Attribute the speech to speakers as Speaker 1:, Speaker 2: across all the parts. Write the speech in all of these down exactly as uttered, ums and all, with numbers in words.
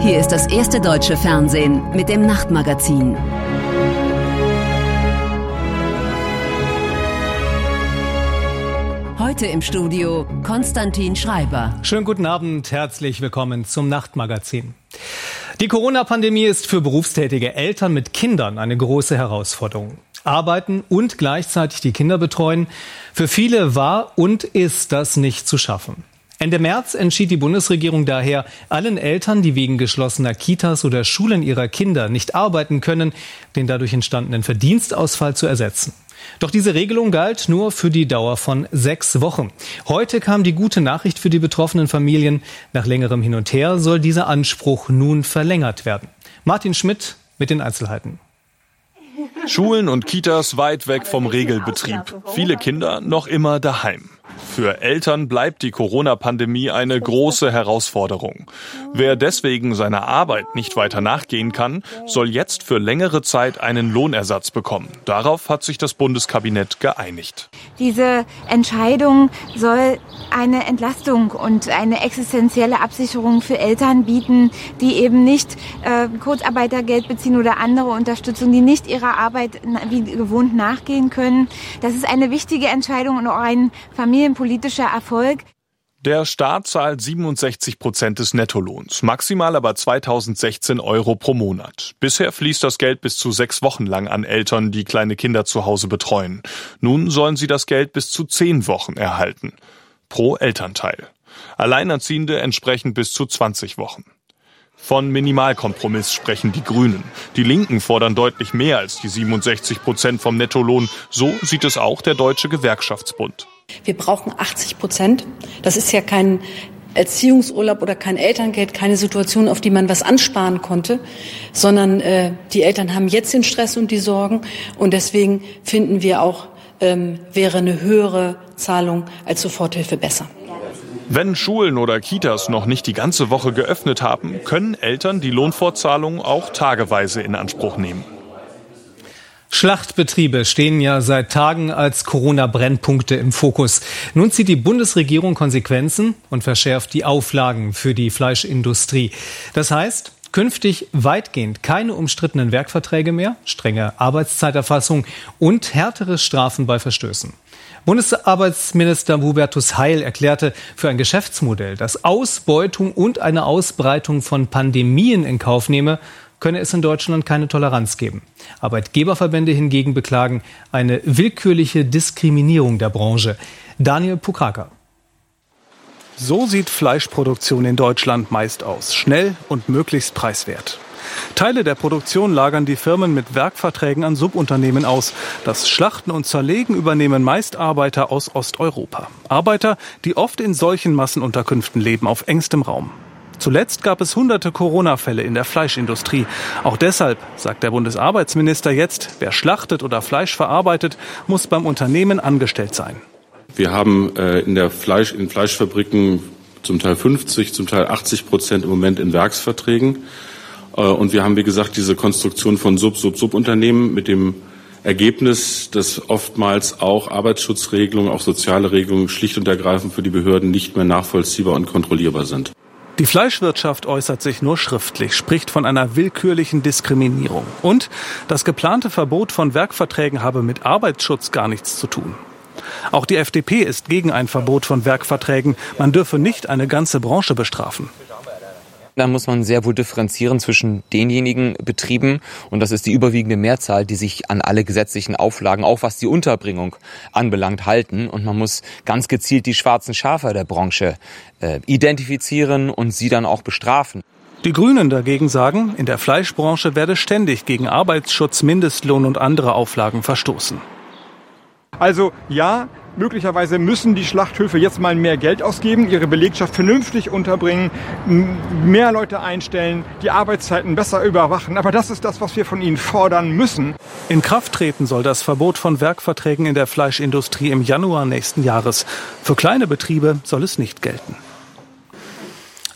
Speaker 1: Hier ist das erste deutsche Fernsehen mit dem Nachtmagazin. Heute im Studio Konstantin Schreiber.
Speaker 2: Schönen guten Abend, herzlich willkommen zum Nachtmagazin. Die Corona-Pandemie ist für berufstätige Eltern mit Kindern eine große Herausforderung. Arbeiten und gleichzeitig die Kinder betreuen, für viele war und ist das nicht zu schaffen. Ende März entschied die Bundesregierung daher, allen Eltern, die wegen geschlossener Kitas oder Schulen ihrer Kinder nicht arbeiten können, den dadurch entstandenen Verdienstausfall zu ersetzen. Doch diese Regelung galt nur für die Dauer von sechs Wochen. Heute kam die gute Nachricht für die betroffenen Familien. Nach längerem Hin und Her soll dieser Anspruch nun verlängert werden. Martin Schmidt mit den Einzelheiten.
Speaker 3: Schulen und Kitas weit weg vom Regelbetrieb. Viele Kinder noch immer daheim. Für Eltern bleibt die Corona-Pandemie eine große Herausforderung. Wer deswegen seiner Arbeit nicht weiter nachgehen kann, soll jetzt für längere Zeit einen Lohnersatz bekommen. Darauf hat sich das Bundeskabinett geeinigt.
Speaker 4: Diese Entscheidung soll eine Entlastung und eine existenzielle Absicherung für Eltern bieten, die eben nicht äh, Kurzarbeitergeld beziehen oder andere Unterstützung, die nicht ihrer Arbeit wie gewohnt nachgehen können. Das ist eine wichtige Entscheidung und auch ein familienpolitischer Erfolg.
Speaker 3: Der Staat zahlt siebenundsechzig Prozent des Nettolohns, maximal aber zweitausendsechzehn Euro pro Monat. Bisher fließt das Geld bis zu sechs Wochen lang an Eltern, die kleine Kinder zu Hause betreuen. Nun sollen sie das Geld bis zu zehn Wochen erhalten. Pro Elternteil. Alleinerziehende entsprechend bis zu zwanzig Wochen. Von Minimalkompromiss sprechen die Grünen. Die Linken fordern deutlich mehr als die siebenundsechzig Prozent vom Nettolohn. So sieht es auch der Deutsche Gewerkschaftsbund.
Speaker 5: Wir brauchen achtzig Prozent. Das ist ja kein Erziehungsurlaub oder kein Elterngeld, keine Situation, auf die man was ansparen konnte, sondern äh, die Eltern haben jetzt den Stress und die Sorgen. Und deswegen finden wir auch, ähm, wäre eine höhere Zahlung als Soforthilfe besser.
Speaker 3: Wenn Schulen oder Kitas noch nicht die ganze Woche geöffnet haben, können Eltern die Lohnfortzahlung auch tageweise in Anspruch nehmen.
Speaker 2: Schlachtbetriebe stehen ja seit Tagen als Corona-Brennpunkte im Fokus. Nun zieht die Bundesregierung Konsequenzen und verschärft die Auflagen für die Fleischindustrie. Das heißt, künftig weitgehend keine umstrittenen Werkverträge mehr, strenge Arbeitszeiterfassung und härtere Strafen bei Verstößen. Bundesarbeitsminister Hubertus Heil erklärte, für ein Geschäftsmodell, das Ausbeutung und eine Ausbreitung von Pandemien in Kauf nehme, könne es in Deutschland keine Toleranz geben. Arbeitgeberverbände hingegen beklagen eine willkürliche Diskriminierung der Branche. Daniel Pukaka.
Speaker 6: So sieht Fleischproduktion in Deutschland meist aus. Schnell und möglichst preiswert. Teile der Produktion lagern die Firmen mit Werkverträgen an Subunternehmen aus. Das Schlachten und Zerlegen übernehmen meist Arbeiter aus Osteuropa. Arbeiter, die oft in solchen Massenunterkünften leben, auf engstem Raum. Zuletzt gab es hunderte Corona-Fälle in der Fleischindustrie. Auch deshalb, sagt der Bundesarbeitsminister jetzt, wer schlachtet oder Fleisch verarbeitet, muss beim Unternehmen angestellt sein.
Speaker 7: Wir haben äh, in der Fleisch, in Fleischfabriken zum Teil fünfzig, zum Teil achtzig Prozent im Moment in Werksverträgen. Äh, und wir haben, wie gesagt, diese Konstruktion von Sub-Sub-Sub-Unternehmen mit dem Ergebnis, dass oftmals auch Arbeitsschutzregelungen, auch soziale Regelungen schlicht und ergreifend für die Behörden nicht mehr nachvollziehbar und kontrollierbar sind.
Speaker 6: Die Fleischwirtschaft äußert sich nur schriftlich, spricht von einer willkürlichen Diskriminierung. Und das geplante Verbot von Werkverträgen habe mit Arbeitsschutz gar nichts zu tun. Auch die F D P ist gegen ein Verbot von Werkverträgen. Man dürfe nicht eine ganze Branche bestrafen.
Speaker 8: Da muss man sehr wohl differenzieren zwischen denjenigen Betrieben, und das ist die überwiegende Mehrzahl, die sich an alle gesetzlichen Auflagen, auch was die Unterbringung anbelangt, halten. Und man muss ganz gezielt die schwarzen Schafe der Branche äh, identifizieren und sie dann auch bestrafen.
Speaker 6: Die Grünen dagegen sagen, in der Fleischbranche werde ständig gegen Arbeitsschutz, Mindestlohn und andere Auflagen verstoßen.
Speaker 9: Also ja, möglicherweise müssen die Schlachthöfe jetzt mal mehr Geld ausgeben, ihre Belegschaft vernünftig unterbringen, mehr Leute einstellen, die Arbeitszeiten besser überwachen. Aber das ist das, was wir von ihnen fordern müssen.
Speaker 6: In Kraft treten soll das Verbot von Werkverträgen in der Fleischindustrie im Januar nächsten Jahres. Für kleine Betriebe soll es nicht gelten.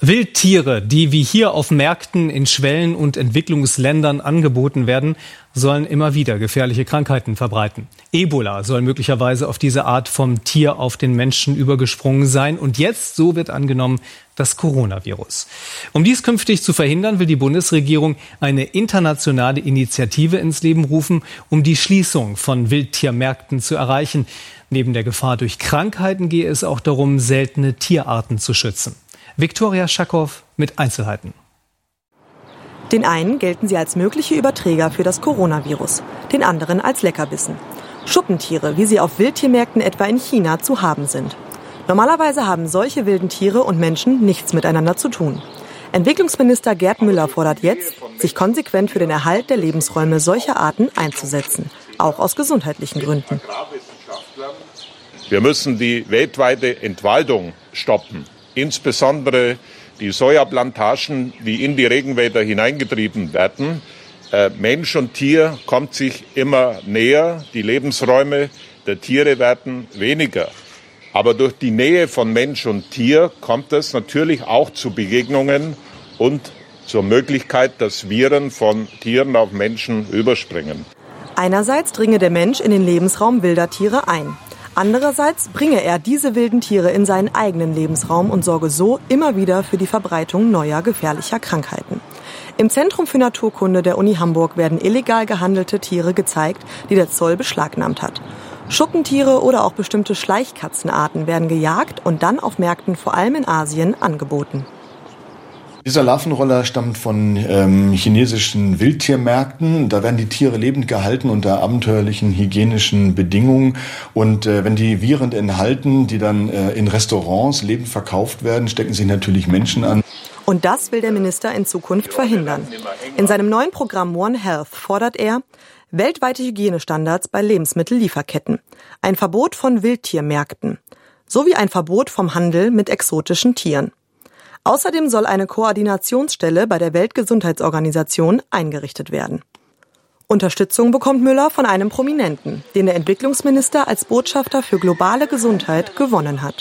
Speaker 2: Wildtiere, die wie hier auf Märkten in Schwellen- und Entwicklungsländern angeboten werden, sollen immer wieder gefährliche Krankheiten verbreiten. Ebola soll möglicherweise auf diese Art vom Tier auf den Menschen übergesprungen sein. Und jetzt, so wird angenommen, das Coronavirus. Um dies künftig zu verhindern, will die Bundesregierung eine internationale Initiative ins Leben rufen, um die Schließung von Wildtiermärkten zu erreichen. Neben der Gefahr durch Krankheiten gehe es auch darum, seltene Tierarten zu schützen. Viktoria Schakow mit Einzelheiten.
Speaker 10: Den einen gelten sie als mögliche Überträger für das Coronavirus, den anderen als Leckerbissen. Schuppentiere, wie sie auf Wildtiermärkten etwa in China zu haben sind. Normalerweise haben solche wilden Tiere und Menschen nichts miteinander zu tun. Entwicklungsminister Gerd Müller fordert jetzt, sich konsequent für den Erhalt der Lebensräume solcher Arten einzusetzen, auch aus gesundheitlichen Gründen.
Speaker 11: Wir müssen die weltweite Entwaldung stoppen. Insbesondere die Sojaplantagen, die in die Regenwälder hineingetrieben werden. Äh, Mensch und Tier kommt sich immer näher. Die Lebensräume der Tiere werden weniger. Aber durch die Nähe von Mensch und Tier kommt es natürlich auch zu Begegnungen und zur Möglichkeit, dass Viren von Tieren auf Menschen überspringen.
Speaker 10: Einerseits dringe der Mensch in den Lebensraum wilder Tiere ein. Andererseits bringe er diese wilden Tiere in seinen eigenen Lebensraum und sorge so immer wieder für die Verbreitung neuer gefährlicher Krankheiten. Im Zentrum für Naturkunde der Uni Hamburg werden illegal gehandelte Tiere gezeigt, die der Zoll beschlagnahmt hat. Schuppentiere oder auch bestimmte Schleichkatzenarten werden gejagt und dann auf Märkten, vor allem in Asien, angeboten.
Speaker 12: Dieser Larvenroller stammt von ähm, chinesischen Wildtiermärkten. Da werden die Tiere lebend gehalten unter abenteuerlichen hygienischen Bedingungen. Und äh, wenn die Viren enthalten, die dann äh, in Restaurants lebend verkauft werden, stecken sich natürlich Menschen an.
Speaker 10: Und das will der Minister in Zukunft verhindern. In seinem neuen Programm One Health fordert er weltweite Hygienestandards bei Lebensmittellieferketten, ein Verbot von Wildtiermärkten sowie ein Verbot vom Handel mit exotischen Tieren. Außerdem soll eine Koordinationsstelle bei der Weltgesundheitsorganisation eingerichtet werden. Unterstützung bekommt Müller von einem Prominenten, den der Entwicklungsminister als Botschafter für globale Gesundheit gewonnen hat.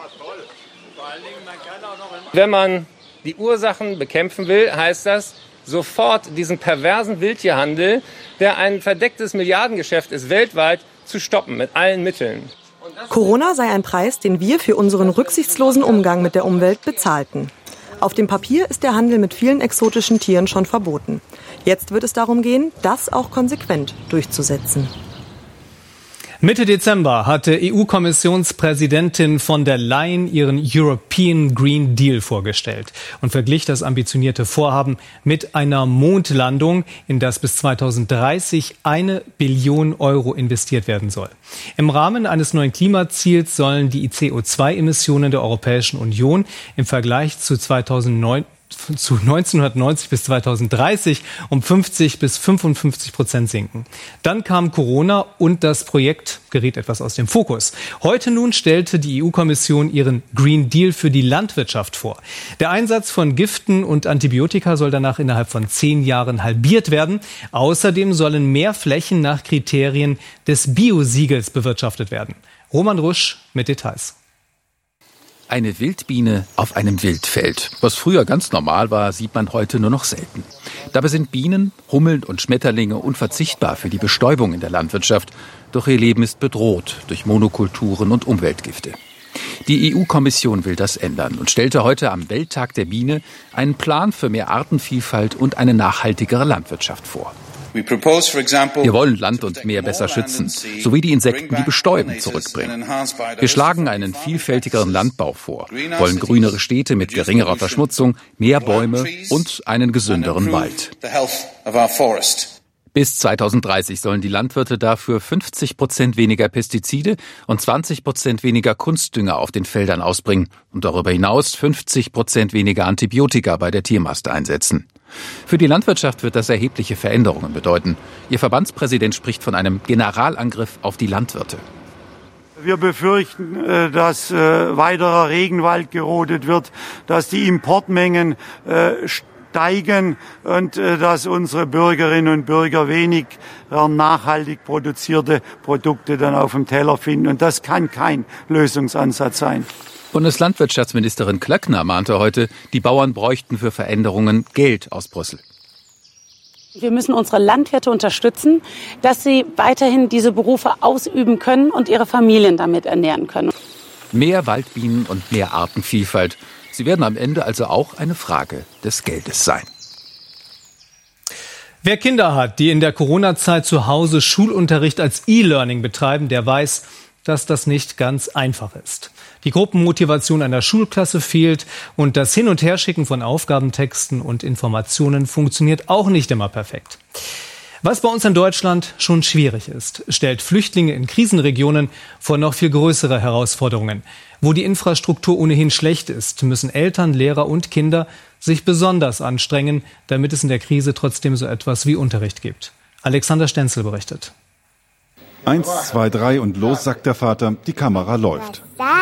Speaker 13: Wenn man die Ursachen bekämpfen will, heißt das, sofort diesen perversen Wildtierhandel, der ein verdecktes Milliardengeschäft ist, weltweit zu stoppen mit allen Mitteln.
Speaker 10: Corona sei ein Preis, den wir für unseren rücksichtslosen Umgang mit der Umwelt bezahlten. Auf dem Papier ist der Handel mit vielen exotischen Tieren schon verboten. Jetzt wird es darum gehen, das auch konsequent durchzusetzen.
Speaker 2: Mitte Dezember hatte E U-Kommissionspräsidentin von der Leyen ihren European Green Deal vorgestellt und verglich das ambitionierte Vorhaben mit einer Mondlandung, in das bis zweitausenddreißig eine Billion Euro investiert werden soll. Im Rahmen eines neuen Klimaziels sollen die C O zwei Emissionen der Europäischen Union im Vergleich zu zweitausendneun zu neunzehnhundertneunzig bis zweitausenddreißig um fünfzig bis fünfundfünfzig Prozent sinken. Dann kam Corona und das Projekt geriet etwas aus dem Fokus. Heute nun stellte die E U-Kommission ihren Green Deal für die Landwirtschaft vor. Der Einsatz von Giften und Antibiotika soll danach innerhalb von zehn Jahren halbiert werden. Außerdem sollen mehr Flächen nach Kriterien des Biosiegels bewirtschaftet werden. Roman Rusch mit Details.
Speaker 14: Eine Wildbiene auf einem Wildfeld. Was früher ganz normal war, sieht man heute nur noch selten. Dabei sind Bienen, Hummeln und Schmetterlinge unverzichtbar für die Bestäubung in der Landwirtschaft. Doch ihr Leben ist bedroht durch Monokulturen und Umweltgifte. Die E U-Kommission will das ändern und stellte heute am Welttag der Biene einen Plan für mehr Artenvielfalt und eine nachhaltigere Landwirtschaft vor. Wir wollen Land und Meer besser schützen, sowie die Insekten, die bestäuben, zurückbringen. Wir schlagen einen vielfältigeren Landbau vor, wollen grünere Städte mit geringerer Verschmutzung, mehr Bäume und einen gesünderen Wald. Bis zweitausenddreißig sollen die Landwirte dafür fünfzig Prozent weniger Pestizide und zwanzig Prozent weniger Kunstdünger auf den Feldern ausbringen und darüber hinaus fünfzig Prozent weniger Antibiotika bei der Tiermast einsetzen. Für die Landwirtschaft wird das erhebliche Veränderungen bedeuten. Ihr Verbandspräsident spricht von einem Generalangriff auf die Landwirte.
Speaker 15: Wir befürchten, dass weiterer Regenwald gerodet wird, dass die Importmengen steigen und dass unsere Bürgerinnen und Bürger wenig nachhaltig produzierte Produkte dann auf dem Teller finden. Und das kann kein Lösungsansatz sein.
Speaker 14: Bundeslandwirtschaftsministerin Klöckner mahnte heute, die Bauern bräuchten für Veränderungen Geld aus Brüssel.
Speaker 16: Wir müssen unsere Landwirte unterstützen, dass sie weiterhin diese Berufe ausüben können und ihre Familien damit ernähren können.
Speaker 14: Mehr Waldbienen und mehr Artenvielfalt. Sie werden am Ende also auch eine Frage des Geldes sein.
Speaker 2: Wer Kinder hat, die in der Corona-Zeit zu Hause Schulunterricht als E-Learning betreiben, der weiß, dass das nicht ganz einfach ist. Die Gruppenmotivation einer Schulklasse fehlt und das Hin- und Herschicken von Aufgabentexten und Informationen funktioniert auch nicht immer perfekt. Was bei uns in Deutschland schon schwierig ist, stellt Flüchtlinge in Krisenregionen vor noch viel größere Herausforderungen. Wo die Infrastruktur ohnehin schlecht ist, müssen Eltern, Lehrer und Kinder sich besonders anstrengen, damit es in der Krise trotzdem so etwas wie Unterricht gibt. Alexander Stenzel berichtet.
Speaker 17: Eins, zwei, drei und los, sagt der Vater, die Kamera läuft.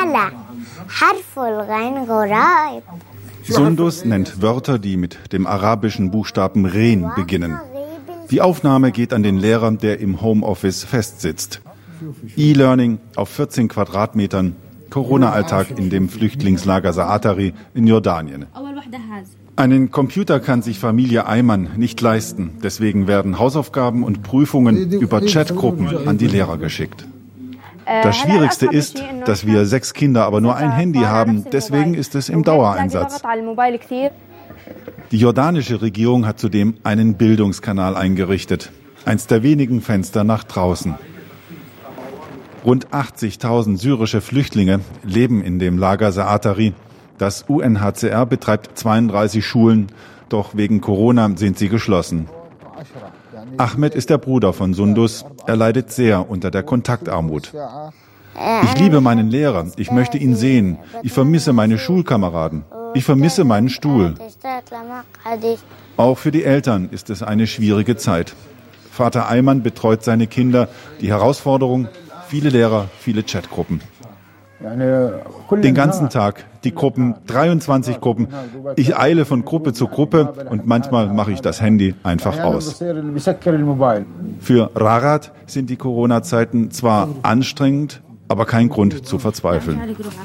Speaker 17: Sundus nennt Wörter, die mit dem arabischen Buchstaben Ren beginnen. Die Aufnahme geht an den Lehrer, der im Homeoffice festsitzt. E-Learning auf vierzehn Quadratmetern, Corona-Alltag in dem Flüchtlingslager Zaatari in Jordanien. Einen Computer kann sich Familie Ayman nicht leisten. Deswegen werden Hausaufgaben und Prüfungen über Chatgruppen an die Lehrer geschickt. Das Schwierigste ist, dass wir sechs Kinder, aber nur ein Handy haben. Deswegen ist es im Dauereinsatz. Die jordanische Regierung hat zudem einen Bildungskanal eingerichtet. Eins der wenigen Fenster nach draußen. Rund achtzigtausend syrische Flüchtlinge leben in dem Lager Zaatari. Das U N H C R betreibt zweiunddreißig Schulen, doch wegen Corona sind sie geschlossen. Ahmed ist der Bruder von Sundus. Er leidet sehr unter der Kontaktarmut. Ich liebe meinen Lehrer. Ich möchte ihn sehen. Ich vermisse meine Schulkameraden. Ich vermisse meinen Stuhl. Auch für die Eltern ist es eine schwierige Zeit. Vater Ayman betreut seine Kinder. Die Herausforderung: viele Lehrer, viele Chatgruppen. Den ganzen Tag, die Gruppen, dreiundzwanzig Gruppen. Ich eile von Gruppe zu Gruppe und manchmal mache ich das Handy einfach aus. Für Rarat sind die Corona-Zeiten zwar anstrengend, aber kein Grund zu verzweifeln.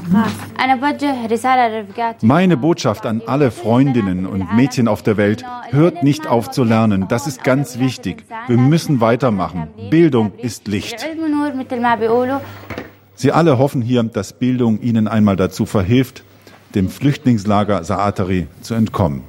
Speaker 17: Meine Botschaft an alle Freundinnen und Mädchen auf der Welt: Hört nicht auf zu lernen, das ist ganz wichtig. Wir müssen weitermachen. Bildung ist Licht. Sie alle hoffen hier, dass Bildung ihnen einmal dazu verhilft, dem Flüchtlingslager Zaatari zu entkommen.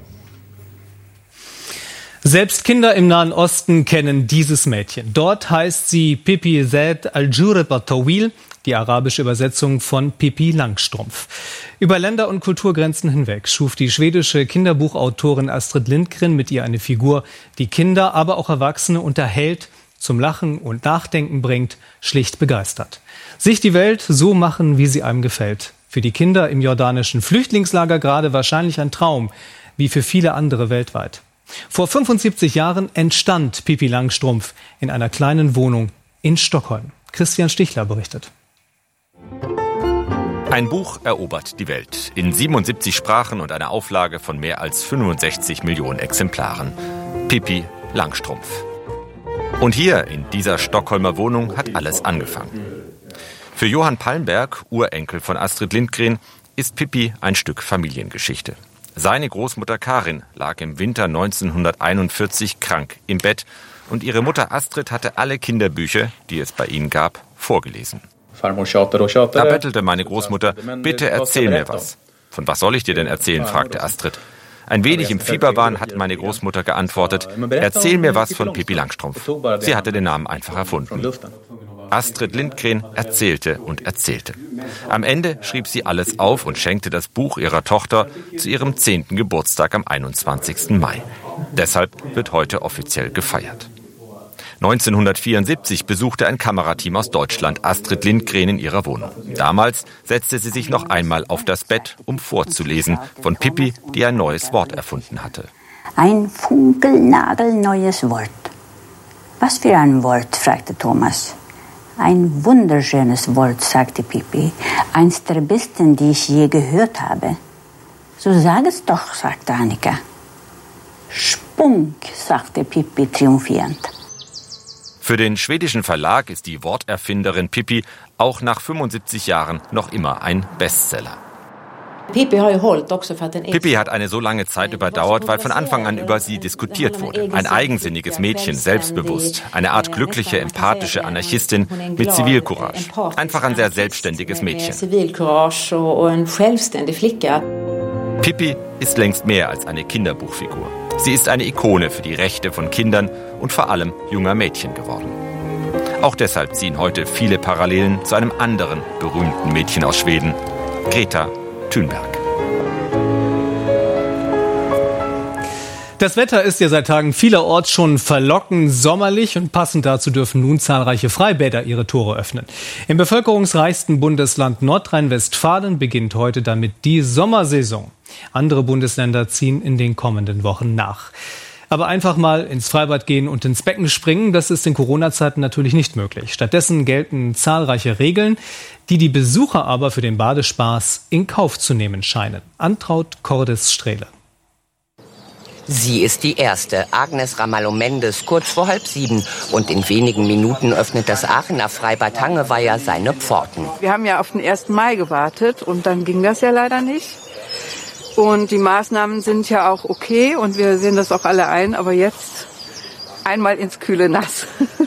Speaker 2: Selbst Kinder im Nahen Osten kennen dieses Mädchen. Dort heißt sie Pippi Zaid al-Jureb al-Tawil, die arabische Übersetzung von Pippi Langstrumpf. Über Länder- und Kulturgrenzen hinweg schuf die schwedische Kinderbuchautorin Astrid Lindgren mit ihr eine Figur, die Kinder, aber auch Erwachsene unterhält, zum Lachen und Nachdenken bringt, schlicht begeistert. Sich die Welt so machen, wie sie einem gefällt. Für die Kinder im jordanischen Flüchtlingslager gerade wahrscheinlich ein Traum, wie für viele andere weltweit. Vor fünfundsiebzig Jahren entstand Pippi Langstrumpf in einer kleinen Wohnung in Stockholm. Christian Stichler berichtet.
Speaker 18: Ein Buch erobert die Welt. In siebenundsiebzig Sprachen und einer Auflage von mehr als fünfundsechzig Millionen Exemplaren. Pippi Langstrumpf. Und hier in dieser Stockholmer Wohnung hat alles angefangen. Für Johann Palmberg, Urenkel von Astrid Lindgren, ist Pippi ein Stück Familiengeschichte. Seine Großmutter Karin lag im Winter neunzehnhunderteinundvierzig krank im Bett und ihre Mutter Astrid hatte alle Kinderbücher, die es bei ihnen gab, vorgelesen. Da bettelte meine Großmutter: Bitte erzähl mir was. Von was soll ich dir denn erzählen, fragte Astrid. Ein wenig im Fieberwahn hat meine Großmutter geantwortet: Erzähl mir was von Pippi Langstrumpf. Sie hatte den Namen einfach erfunden. Astrid Lindgren erzählte und erzählte. Am Ende schrieb sie alles auf und schenkte das Buch ihrer Tochter zu ihrem zehnten Geburtstag am einundzwanzigsten Mai. Deshalb wird heute offiziell gefeiert. neunzehnhundertvierundsiebzig besuchte ein Kamerateam aus Deutschland Astrid Lindgren in ihrer Wohnung. Damals setzte sie sich noch einmal auf das Bett, um vorzulesen von Pippi, die ein neues Wort erfunden hatte.
Speaker 19: Ein funkelnagelneues Wort. Was für ein Wort, fragte Thomas. Ein wunderschönes Wort, sagte Pippi. Eins der besten, die ich je gehört habe. So sag es doch, sagte Annika. Spunk, sagte Pippi triumphierend.
Speaker 18: Für den schwedischen Verlag ist die Worterfinderin Pippi auch nach fünfundsiebzig Jahren noch immer ein Bestseller. Pippi hat eine so lange Zeit überdauert, weil von Anfang an über sie diskutiert wurde. Ein eigensinniges Mädchen, selbstbewusst. Eine Art glückliche, empathische Anarchistin mit Zivilcourage. Einfach ein sehr selbstständiges Mädchen. Pippi ist längst mehr als eine Kinderbuchfigur. Sie ist eine Ikone für die Rechte von Kindern und vor allem junger Mädchen geworden. Auch deshalb ziehen heute viele Parallelen zu einem anderen berühmten Mädchen aus Schweden, Greta Thunberg.
Speaker 2: Das Wetter ist ja seit Tagen vielerorts schon verlockend sommerlich und passend dazu dürfen nun zahlreiche Freibäder ihre Tore öffnen. Im bevölkerungsreichsten Bundesland Nordrhein-Westfalen beginnt heute damit die Sommersaison. Andere Bundesländer ziehen in den kommenden Wochen nach. Aber einfach mal ins Freibad gehen und ins Becken springen, das ist in Corona-Zeiten natürlich nicht möglich. Stattdessen gelten zahlreiche Regeln, die die Besucher aber für den Badespaß in Kauf zu nehmen scheinen. Antraut Cordes-Strehle.
Speaker 20: Sie ist die erste, Agnes Ramallo-Mendes, kurz vor halb sieben. Und in wenigen Minuten öffnet das Aachener Freibad Hangeweiher seine Pforten.
Speaker 21: Wir haben ja auf den ersten Mai gewartet und dann ging das ja leider nicht. Und die Maßnahmen sind ja auch okay und wir sehen das auch alle ein, aber jetzt einmal ins kühle Nass.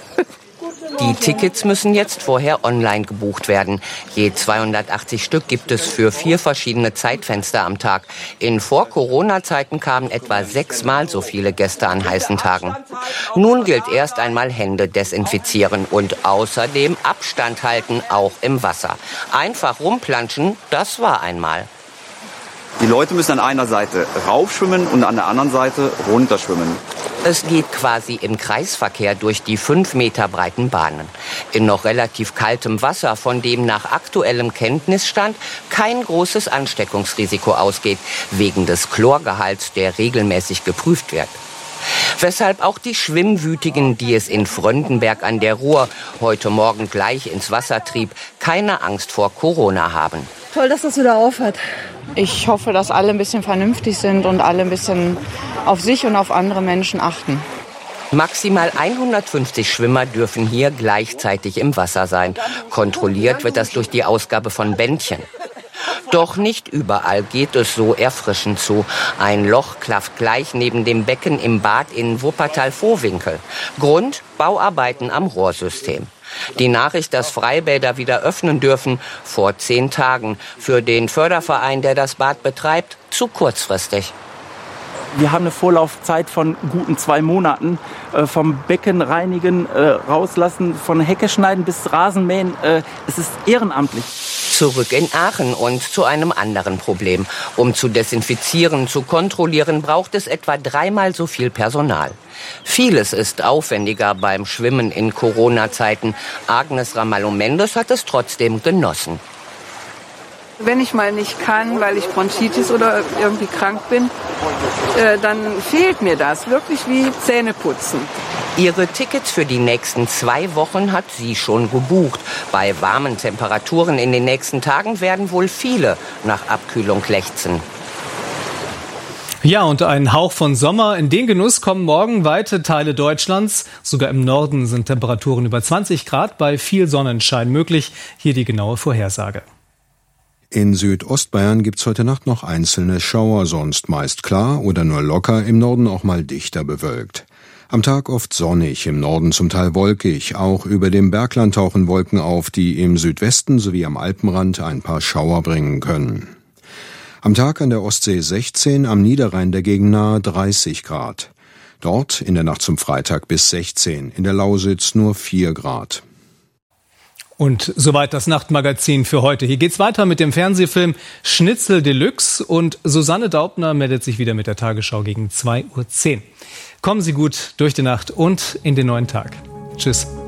Speaker 20: Die Tickets müssen jetzt vorher online gebucht werden. Je zweihundertachtzig Stück gibt es für vier verschiedene Zeitfenster am Tag. In Vor-Corona-Zeiten kamen etwa sechsmal so viele Gäste an heißen Tagen. Nun gilt erst einmal Hände desinfizieren und außerdem Abstand halten, auch im Wasser. Einfach rumplanschen, das war einmal.
Speaker 22: Die Leute müssen an einer Seite raufschwimmen und an der anderen Seite runterschwimmen.
Speaker 20: Es geht quasi im Kreisverkehr durch die fünf Meter breiten Bahnen. In noch relativ kaltem Wasser, von dem nach aktuellem Kenntnisstand kein großes Ansteckungsrisiko ausgeht, wegen des Chlorgehalts, der regelmäßig geprüft wird. Weshalb auch die Schwimmwütigen, die es in Fröndenberg an der Ruhr heute Morgen gleich ins Wasser trieb, keine Angst vor Corona haben.
Speaker 23: Toll, dass das wieder aufhört. Ich hoffe, dass alle ein bisschen vernünftig sind und alle ein bisschen auf sich und auf andere Menschen achten.
Speaker 20: Maximal hundertfünfzig Schwimmer dürfen hier gleichzeitig im Wasser sein. Kontrolliert wird das durch die Ausgabe von Bändchen. Doch nicht überall geht es so erfrischend zu. Ein Loch klafft gleich neben dem Becken im Bad in Wuppertal-Vohwinkel. Grund: Bauarbeiten am Rohrsystem. Die Nachricht, dass Freibäder wieder öffnen dürfen, vor zehn Tagen. Für den Förderverein, der das Bad betreibt, zu kurzfristig.
Speaker 24: Wir haben eine Vorlaufzeit von guten zwei Monaten. Äh, vom Becken reinigen, äh, rauslassen, von Hecke schneiden bis Rasenmähen. Äh, es ist ehrenamtlich.
Speaker 20: Zurück in Aachen und zu einem anderen Problem. Um zu desinfizieren, zu kontrollieren, braucht es etwa dreimal so viel Personal. Vieles ist aufwendiger beim Schwimmen in Corona-Zeiten. Agnes Ramallo-Mendes hat es trotzdem genossen.
Speaker 21: Wenn ich mal nicht kann, weil ich Bronchitis oder irgendwie krank bin, äh, dann fehlt mir das. Wirklich wie Zähneputzen.
Speaker 20: Ihre Tickets für die nächsten zwei Wochen hat sie schon gebucht. Bei warmen Temperaturen in den nächsten Tagen werden wohl viele nach Abkühlung lechzen.
Speaker 2: Ja, und ein Hauch von Sommer. In den Genuss kommen morgen weite Teile Deutschlands. Sogar im Norden sind Temperaturen über zwanzig Grad, bei viel Sonnenschein möglich. Hier die genaue Vorhersage.
Speaker 25: In Südostbayern gibt's heute Nacht noch einzelne Schauer, sonst meist klar oder nur locker, im Norden auch mal dichter bewölkt. Am Tag oft sonnig, im Norden zum Teil wolkig. Auch über dem Bergland tauchen Wolken auf, die im Südwesten sowie am Alpenrand ein paar Schauer bringen können. Am Tag an der Ostsee sechzehn, am Niederrhein dagegen nahe dreißig Grad. Dort in der Nacht zum Freitag bis sechzehn, in der Lausitz nur vier Grad.
Speaker 2: Und soweit das Nachtmagazin für heute. Hier geht's weiter mit dem Fernsehfilm Schnitzel Deluxe und Susanne Daubner meldet sich wieder mit der Tagesschau gegen zwei Uhr zehn. Kommen Sie gut durch die Nacht und in den neuen Tag. Tschüss.